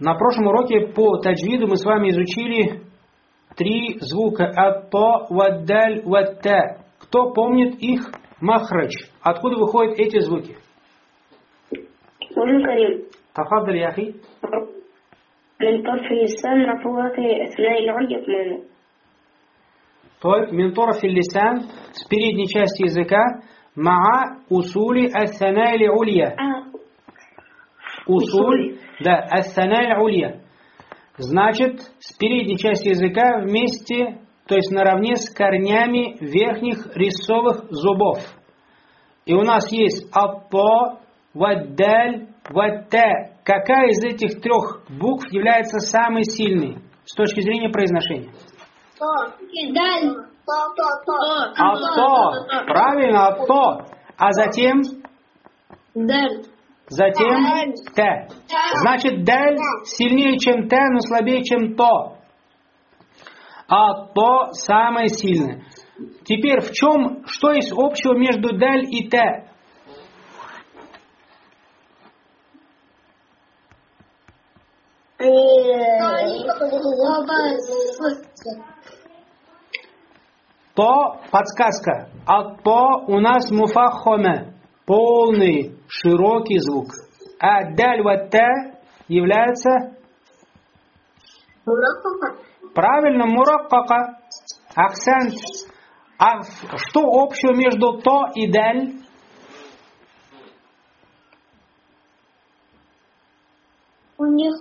На прошлом уроке по таджвиду мы с вами изучили 3 звука ат-то, вад-даль, ват-та. Кто помнит их махрадж? Откуда выходят эти звуки? تفضل يا أخي. من طرف اللسان مفوق أثناء العليا كمان. طيب من طرف اللسان с передней части языка مع أصول الثناء العليا. Усуль, да, الثناء العليا. Значит, с передней части языка вместе, то есть наравне с корнями верхних резцовых зубов. И у нас есть ат-то, вад-даль, ват-та. Какая из этих 3 букв является самой сильной с точки зрения произношения? Ат-то. Правильно, ат-то. А затем? Затем та. Значит, даль сильнее, чем та, но слабее, чем то. А то самое сильное. Теперь в чем, что есть общего между даль и та? То подсказка. А то у нас муфаххоме. Полный, широкий звук. А даль ват-та является? Правильно, мураккака. Акцент. А что общего между то и даль? У них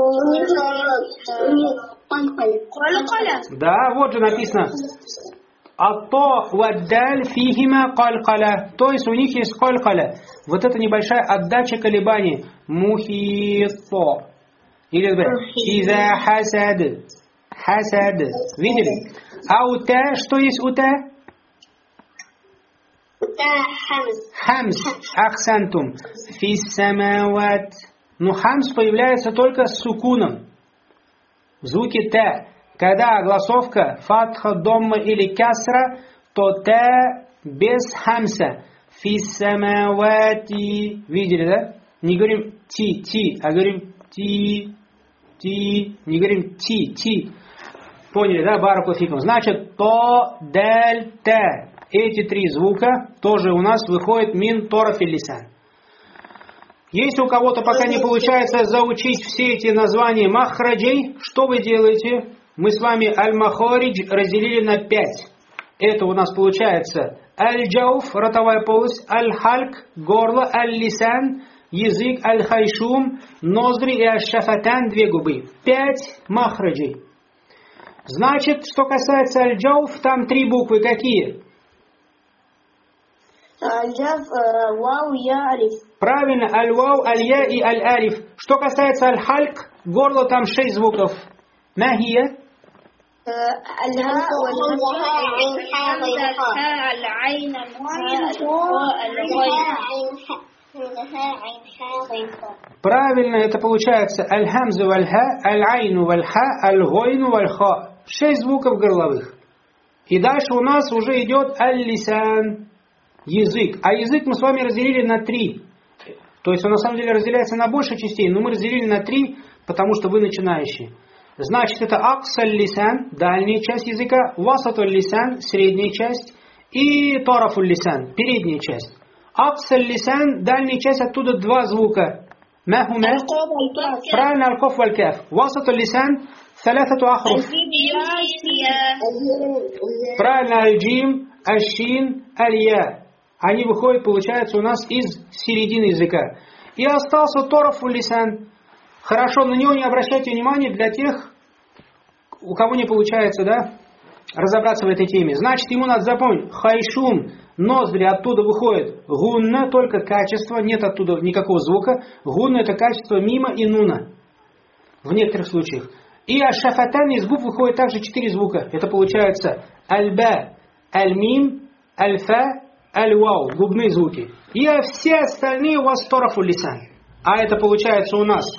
калькаля. Да, вот же написано. Ат-то вад-даль фихима калькаля. То есть у них есть калькаля. Вот это небольшая отдача колебаний. Мухито. Или иза хасад. Хасад. Видели? А у та, что есть у та? Хамс. Ахсантум. Фиссамават. Но хамс появляется только с сукуном. В звуке та. Когда огласовка фатха, домма или касра, то та без хамса. Фиссамавати. Видели, да? Не говорим ти, а говорим ти. Не говорим ти. Поняли, да? Баракулафикум. Значит, то, даль, та. Эти 3 звука тоже у нас выходят мин тораф лисан. Если у кого-то пока не получается заучить все эти названия махраджей, что вы делаете? Мы с вами аль-махаридж разделили на 5. Это у нас получается аль-джауф, ротовая полость, аль-хальк, горло, аль-лисан, язык, аль-хайшум, ноздри и аль-шафатан, 2 губы. 5 махраджей. Значит, что касается аль-джауф, там 3 буквы какие? Аль-джав, вау, я, алиф. Правильно, аль-вау, аль-я и аль-алиф. Что касается аль-хальк, горло там 6 звуков. Махия? الهاء العين Правильно, это получается аль-хамзу валь-ха, аль-айну валь-ха, аль-гойну валь-ха. 6 звуков горловых. И дальше у нас уже идет аль-лисан, язык. А язык мы с вами разделили на 3. То есть он на самом деле разделяется на больше частей, но мы разделили на 3, потому что вы начинающие. Значит, это аксаль-лисан, дальняя часть языка, васатуль-лисан, средняя часть, и тарафуль-лисан, передняя часть. Аксаль-лисан, дальняя часть, оттуда 2 звука. Махуме? Правильно, аль-коф валь-каф. Васатуль-лисан, салясату ахруф. Правильно, аль-джим, аль-шин, аль-я. Они выходят, получается, у нас из середины языка. И остался тарафуль-лисан. Хорошо, на него не обращайте внимания для тех, у кого не получается, да, разобраться в этой теме. Значит, ему надо запомнить, хайшум, ноздри, оттуда выходит гунна, только качество, нет оттуда никакого звука. Гунна это качество мима и нуна, в некоторых случаях. И аш-шафатан из губ выходит также 4 звука. Это получается аль-ба, аль-мим, аль-фа, аль-вау, губные звуки. И все остальные у вас тарафуль-лисан. А это получается у нас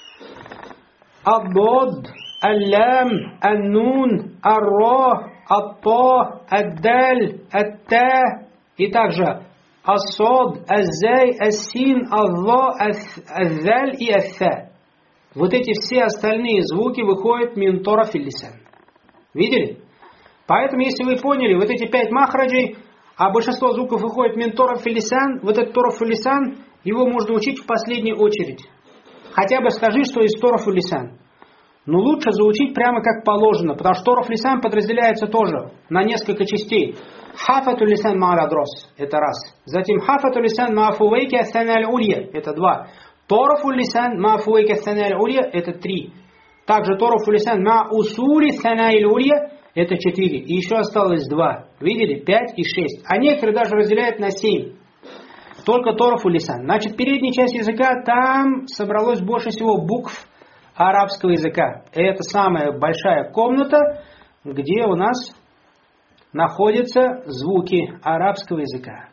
الضاد اللام النون الراء الطاء الدال التاء и также الصاد الزاي السين الظاء الذال и الثاء. вот эти все остальные звуки выходят мин тороф лисан. Видели? Поэтому, если вы поняли, вот эти 5 махраджей, а большинство звуков выходит мин тороф лисан, вот этот тороф лисан, его можно учить в последнюю очередь. Хотя бы скажи, что из тороф лисан. Но лучше заучить прямо как положено, потому что тороф лисан подразделяется тоже на несколько частей. Хафату лисан ма'адрос, это раз. Затем хафату лисан ма'афувейки астана аль-улья, это 2. Торофу лисан ма'афувейки астана аль-улья, это 3. Также торофу лисан ма'усули астана аль-улья, это 4. И еще осталось 2. Видели? 5 и 6. А некоторые даже разделяют на 7. Только торофу лисан. Значит, передняя часть языка, там собралось больше всего букв арабского языка. Это самая большая комната, где у нас находятся звуки арабского языка.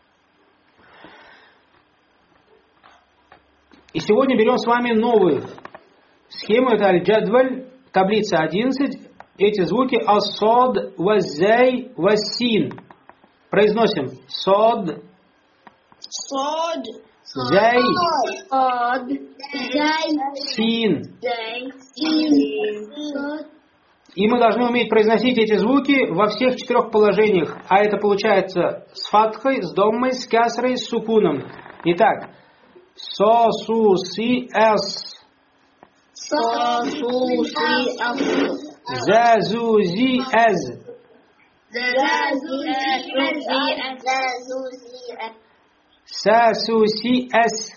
И сегодня берем с вами новую схему. Это аль-джадваль, таблица 11. Эти звуки ас-сод, ваз-зай, ваз-син. Произносим сод, صاد зай, صاد زي син. سين И мы должны уметь произносить эти звуки во всех 4 положениях. А это получается с фатхой, с доммой, с касрой, с сукуном. Итак, со, су, си, эс. صا صو سي أص За, зу, зи, эз. Са, су, си, эс.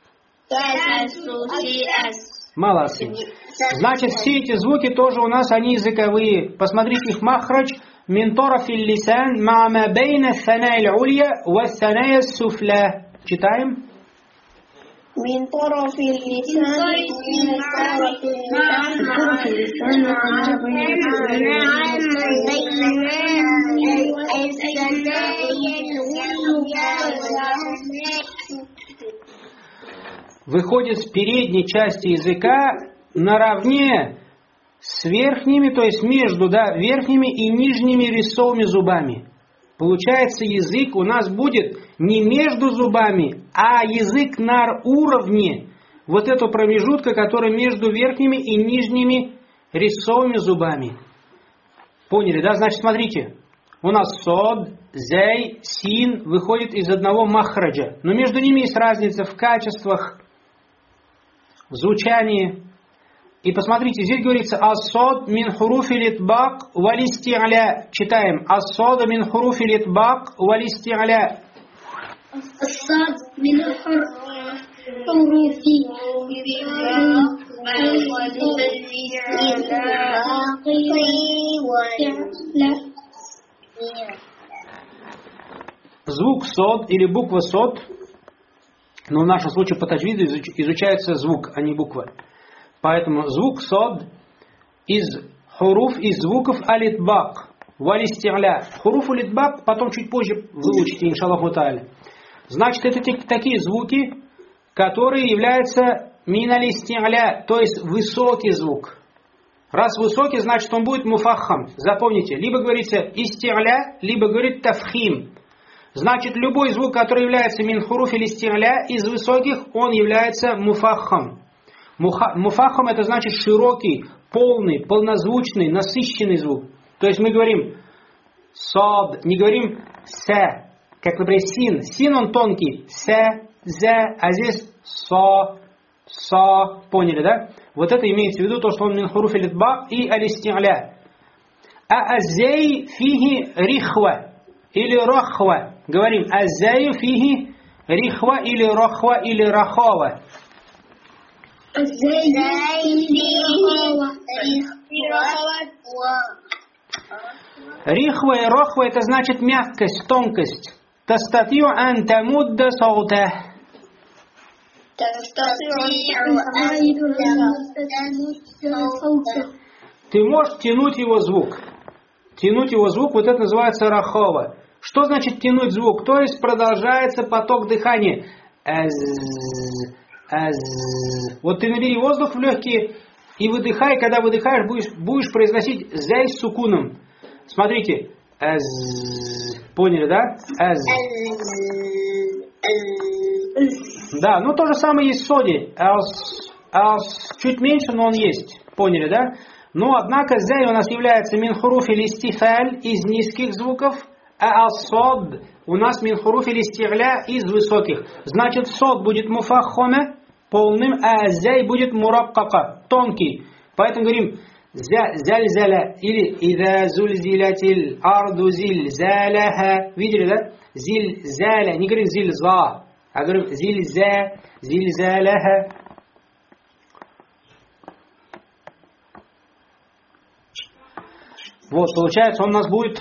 Молодцы. Значит, все эти звуки тоже у нас, они языковые. Посмотрите их махрадж. Мин тороф лисан ма ма бейна саная аль-улья ва саная суфля. Читаем. من طرف اللسان выходит с передней части языка наравне с верхними, то есть между верхними и нижними рисовыми зубами. Получается, язык у нас будет не между зубами, а язык на уровне вот этого промежутка, который между верхними и нижними рисовыми зубами. Поняли, да? Значит, смотрите. У нас сод, зей, син выходит из одного махраджа. Но между ними есть разница в качествах, в звучании. И посмотрите, здесь говорится «Ас-сод мин хуруфи литбак валисти'ля». Читаем «Ас-сод мин хуруфи литбак валисти'ля». الصاد من حروف Звук сод или буква сод, но в нашем случае по таджвиду изучается звук, а не буква. Поэтому звук сод из хуруф, из звуков алитбак, валисти'ля. Хуруф алитбак потом чуть позже выучите, иншаллаху та'аля. Значит, это такие звуки, которые являются миналисти'ля, то есть высокий звук. Раз высокий, значит, он будет муфаххам. Запомните, либо говорится исти'ля, либо говорит тафхим. Значит, любой звук, который является мин хуруф или исти'ля, из высоких, он является муфаххам. Муфаххам это значит широкий, полный, полнозвучный, насыщенный звук. То есть мы говорим сад, не говорим се, как, например, син. Син он тонкий, се, зе, а здесь со. Поняли, да? Вот это имеется в виду то, что он мин хуруф аль-итбак и аль-исти'ля. А азей фихи рихва или рахва. Говорим азей фихи рихва или рахва или рахава. Рихва и рахва это значит мягкость, тонкость. Тастатиу ан тамудда саута. Ты можешь тянуть его звук. Тянуть его звук, вот это называется рахова. Что значит тянуть звук? То есть продолжается поток дыхания. Вот ты набери воздух в легкие и выдыхай. Когда выдыхаешь, будешь произносить зей с сукуном. Смотрите. Поняли, да? Да, ну то же самое есть в соде. чуть меньше, но он есть. Поняли, да? Но, однако, зай у нас является мин хуруфи листифаль из низких звуков, а сод у нас мин хуруфи листигля из высоких. Значит, сод будет муфаххоме, полным, а зай будет мураккака, тонкий. Поэтому говорим зальзаля или ида зульзилятиль арду зильзаляха. Видели, да? Зильзаля. Не говорим зильза, а говорим зильзаляха. Вот, получается, он у нас будет,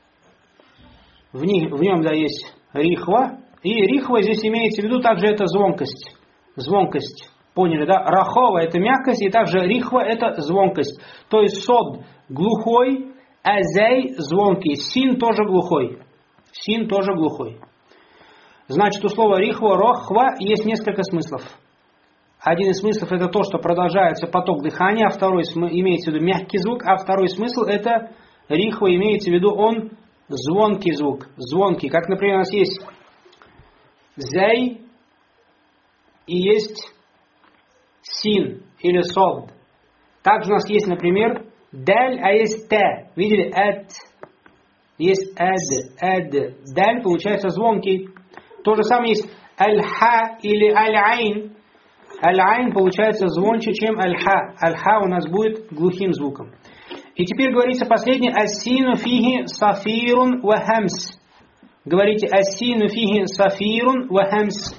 в нем, да, есть рихва. И рихва здесь имеется в виду также это звонкость. Звонкость. Поняли, да? Рахова это мягкость, и также рихва это звонкость. То есть сод глухой, а зай звонкий. Син тоже глухой. Син тоже глухой. Значит, у слова рихва, рохва есть несколько смыслов. Один из смыслов это то, что продолжается поток дыхания, а второй имеется в виду мягкий звук, а второй смысл это рихва, имеется в виду он звонкий звук. Звонкий. Как, например, у нас есть зай и есть син или сод. Также у нас есть, например, даль, а есть т. Видели? Ад. Есть ад. Даль получается звонкий. То же самое есть аль-ха или аль-айн. Аль-айн получается звонче, чем аль-ха. Аль-ха у нас будет глухим звуком. И теперь говорится последнее. Ассину фихи сафирун ва хамс. Говорите ассину фихи сафирун ва хамс.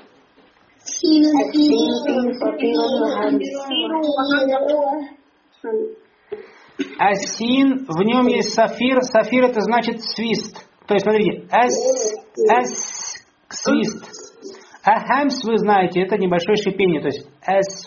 Ассин, в нем есть сафир. Сафир это значит свист. То есть, смотрите, свист. А хамс, вы знаете, это небольшое шипение. То есть,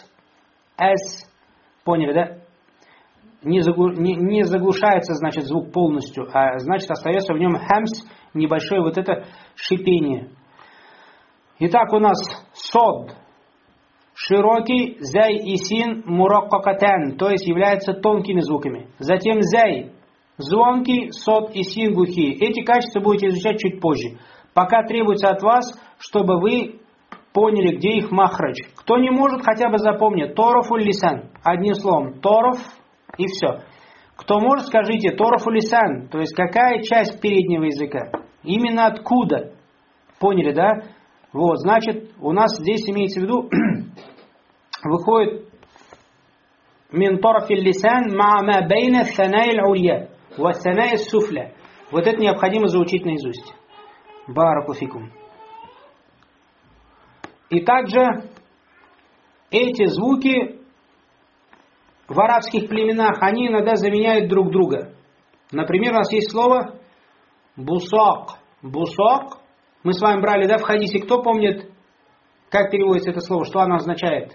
поняли, да? Не заглушается, значит, звук полностью, а значит, остается в нем хамс, небольшое вот это шипение. Итак, у нас сод широкий, зай и син мураккакатан, то есть являются тонкими звуками. Затем зай звонкий, сод и син глухие. Эти качества будете изучать чуть позже. Пока требуется от вас, чтобы вы поняли, где их махрадж. Кто не может, хотя бы запомнить. Тороф уль-лисан. Одним словом, тороф и все. Кто может, скажите тороф уль-лисан. То есть какая часть переднего языка? Именно откуда? Поняли, да? Вот, значит, у нас здесь имеется в виду, выходит мин тороф уль-лисан ма бейна санай аль-улья ва санай аль-суфля. Вот это необходимо заучить наизусть. Баракуфикум. И также эти звуки в арабских племенах, они иногда заменяют друг друга. Например, у нас есть слово бусак. Бусак. Мы с вами брали, да, в хадисе. Кто помнит, как переводится это слово? Что оно означает?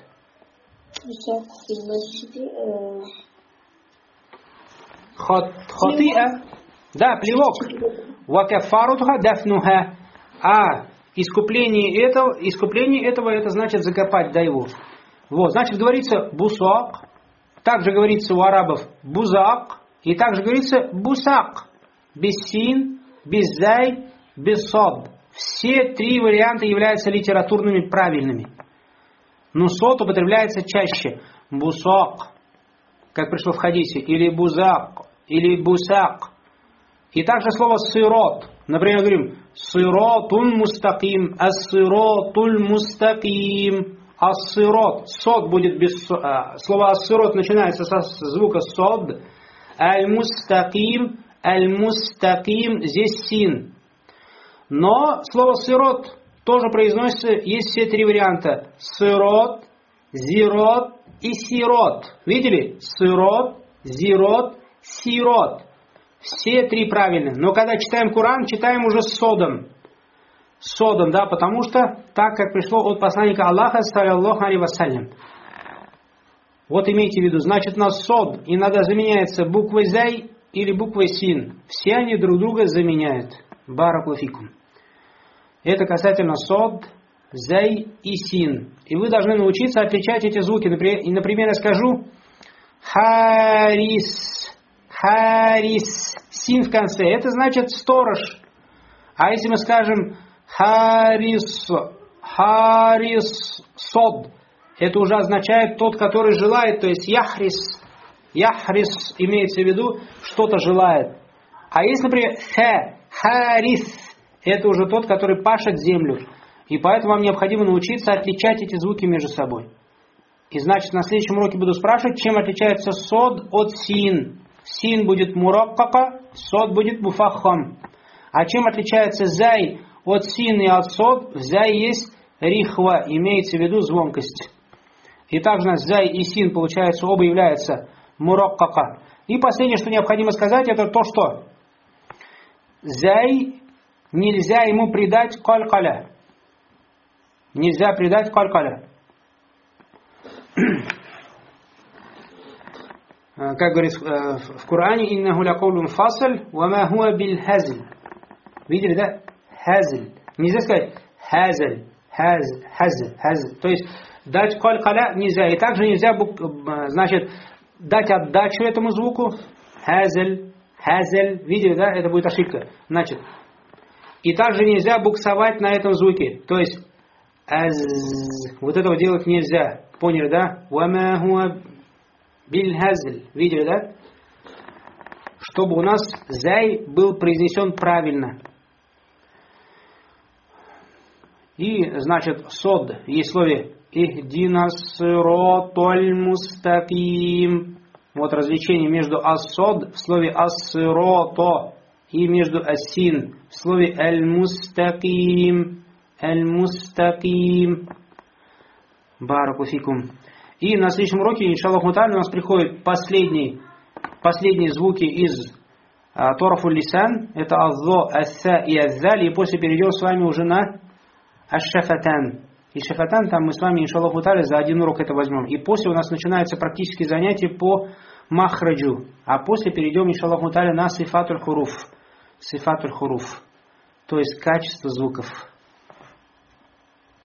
Хотиа. Да, плевок. Вакафарутха дафнуха. А искупление этого это значит закопать, да его. Вот, значит, говорится бусак. Также говорится у арабов бузак. И также говорится бусак. Без син, без зай, без сод. Все три варианта являются литературными правильными. Но сод употребляется чаще. Бусак, как пришло в хадисе. Или бузак, или бусак. И также слово сирот. Например, говорим сиротун мустаким, ас-сиротуль мустаким. Ас-сирот. Сод будет без... Слово ас-сирот начинается со звука сод. Аль-мустаким. Аль-мустаким. Здесь син. Но слово сирот тоже произносится, есть все три варианта. Сирот, зирот и сирот. Видели? Сирот, зирот, сирот. Все три правильно. Но когда читаем Коран, читаем уже с содом. Содом, да, потому что так, как пришло от посланника Аллаха, саллаллаху алейхи вассалям. Вот имейте в виду, значит, на сод иногда заменяется буквой зай или буквой син. Все они друг друга заменяют. Баракулафикум. Это касательно сод, зай и син. И вы должны научиться отличать эти звуки. Например, я скажу харис. Харис. Син в конце. Это значит сторож. А если мы скажем харис, харис, сод, это уже означает тот, который желает, то есть яхрис. Яхрис имеется в виду, что-то желает. А есть, например, харис, это уже тот, который пашет землю. И поэтому вам необходимо научиться отличать эти звуки между собой. И значит, на следующем уроке буду спрашивать, чем отличается сод от син. Син будет мураккака, сод будет муфаххам. А чем отличается зай от син и от сод? В зай есть рихва, имеется в виду звонкость. И также у нас зай и син, получается, оба являются мураккака. И последнее, что необходимо сказать, это то, что зай нельзя ему придать калькаля. Нельзя придать калькаля. Как говорится в Коране, «Иннаху лякаулун фасль, вама хуа биль хазль». Видели, да? Хазль. Нельзя сказать хазль, хазль. То есть дать калькаля нельзя. И также нельзя, значит, дать отдачу этому звуку. Хазль. Видели, да? Это будет ошибка. Значит, и также нельзя буксовать на этом звуке. То есть вот этого делать нельзя. Поняли, да? Вама хуа биль хазль. Видели, да? Чтобы у нас зай был произнесен правильно. И, значит, сод, есть в слове «Ихдина сиротоль мустаким». Вот развлечение между ас-сод в слове ас-сирото и между ас-син в слове аль-мустаким. Аль-мустаким. Баракуфикум. И на следующем уроке, иншаллах муталь, у нас приходят последние звуки из Торафуль лисан. Это аззо, асса и аззаль. И после перейдем с вами уже на аш-шафатан. И шафатан там мы с вами, иншаллах муталь, за один урок это возьмем. И после у нас начинаются практические занятия по махраджу. А после перейдем, иншаллах муталь, на сифатуль хуруф. Сифатуль хуруф. То есть качество звуков.